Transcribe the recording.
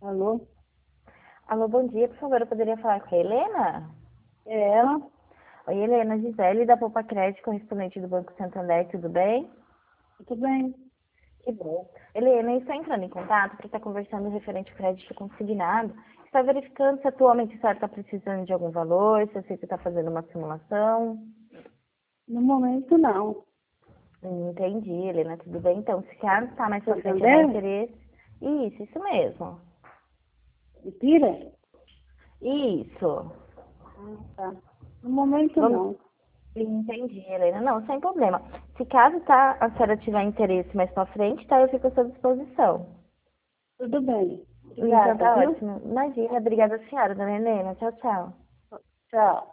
Alô? Alô, bom dia. Por favor, eu poderia falar com a Helena? É ela? Oi, Helena, Gisele, da Poupa Crédito, correspondente do Banco Santander, tudo bem? Tudo bem? Que bom. Helena, eu estou entrando em contato para estar conversando referente ao crédito consignado. Está verificando se atualmente a senhora está precisando de algum valor, se você está fazendo uma simulação. No momento, não. Entendi, Helena, tudo bem. Então, se caso está mais para frente a dar Santander? interesse. Isso mesmo. Mentira? Isso. Ah, tá. No momento, Vamos. não. Entendi, Helena. Não, sem problema. Se caso a senhora tiver interesse mais pra frente, tá? Eu fico à sua disposição. Tudo bem. Então Obrigada, tá viu? ótimo. Imagina, obrigada, senhora, dona Helena. Tchau, tchau. Tchau.